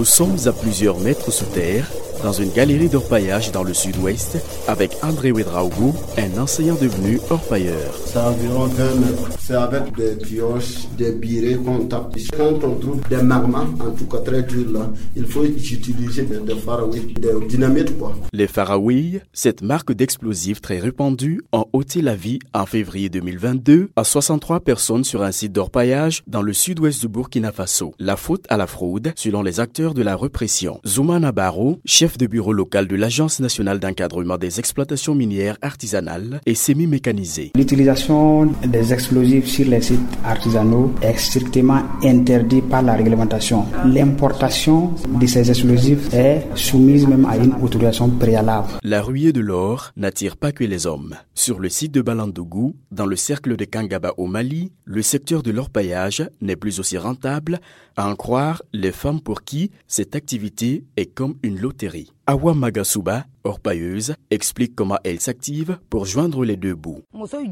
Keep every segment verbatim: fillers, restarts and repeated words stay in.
Nous sommes à plusieurs mètres sous terre, dans une galerie d'orpaillage dans le sud-ouest, avec André Ouedraougou, un enseignant devenu orpailleur. C'est environ vingt mètres. C'est avec des pioches, des birets qu'on tape. Quand on trouve des magmas, en tout cas très durs là, il faut utiliser des, des pharaouis, des dynamites quoi. Les pharaouis, cette marque d'explosifs très répandue, ont ôté la vie en février deux mille vingt-deux à soixante-trois personnes sur un site d'orpaillage dans le sud-ouest du Burkina Faso. La faute à la fraude, selon les acteurs de la répression. Zoumana Baro, chef de bureau local de l'Agence nationale d'encadrement des exploitations minières artisanales et semi-mécanisées. L'utilisation des explosifs sur les sites artisanaux est strictement interdite par la réglementation. L'importation de ces explosifs est soumise même à une autorisation préalable. La ruée de l'or n'attire pas que les hommes. Sur le site de Balandougou, dans le cercle de Kangaba au Mali, le secteur de l'orpaillage n'est plus aussi rentable, à en croire les femmes pour qui cette activité est comme une loterie. Awa Magasuba, orpailleuse, explique comment elle s'active pour joindre les deux bouts.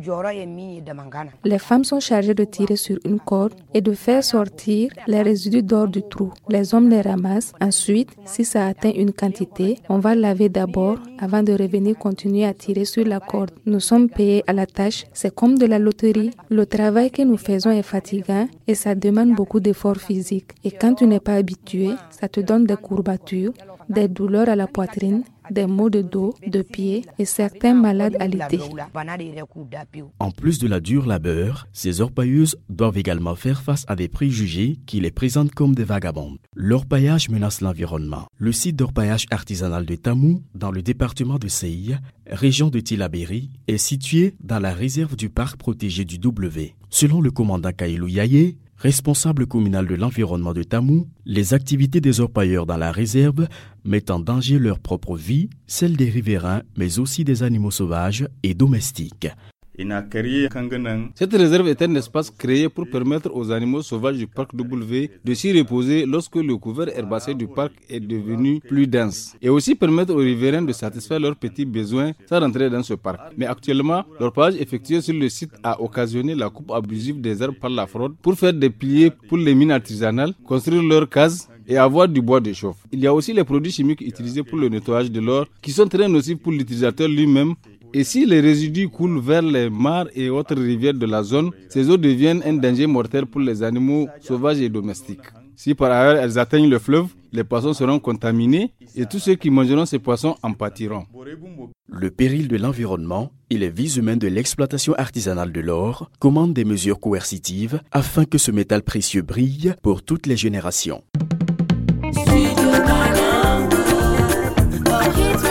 Les femmes sont chargées de tirer sur une corde et de faire sortir les résidus d'or du trou. Les hommes les ramassent. Ensuite, si ça atteint une quantité, on va laver d'abord avant de revenir continuer à tirer sur la corde. Nous sommes payés à la tâche. C'est comme de la loterie. Le travail que nous faisons est fatigant et ça demande beaucoup d'efforts physiques. Et quand tu n'es pas habitué, ça te donne des courbatures, des douleurs à la poitrine, des maux de dos, de pieds et certains malades alités. En plus de la dure labeur, ces orpailleuses doivent également faire face à des préjugés qui les présentent comme des vagabondes. L'orpaillage menace l'environnement. Le site d'orpaillage artisanal de Tamou, dans le département de Seille, région de Tillabéri, est situé dans la réserve du parc protégé du W. Selon le commandant Kailou Yaye, responsable communal de l'environnement de Tamou, les activités des orpailleurs dans la réserve mettent en danger leur propre vie, celle des riverains, mais aussi des animaux sauvages et domestiques. Cette réserve est un espace créé pour permettre aux animaux sauvages du parc W de s'y reposer lorsque le couvert herbacé du parc est devenu plus dense et aussi permettre aux riverains de satisfaire leurs petits besoins sans rentrer dans ce parc. Mais actuellement, l'orpaillage effectué sur le site a occasionné la coupe abusive des arbres par la fraude pour faire des piliers pour les mines artisanales, construire leurs cases et avoir du bois de chauffe. Il y a aussi les produits chimiques utilisés pour le nettoyage de l'or qui sont très nocifs pour l'utilisateur lui-même. Et si les résidus coulent vers les mares et autres rivières de la zone, ces eaux deviennent un danger mortel pour les animaux sauvages et domestiques. Si par ailleurs elles atteignent le fleuve, les poissons seront contaminés et tous ceux qui mangeront ces poissons en pâtiront. Le péril de l'environnement et les vies humaines de l'exploitation artisanale de l'or commandent des mesures coercitives afin que ce métal précieux brille pour toutes les générations. Studio Banango,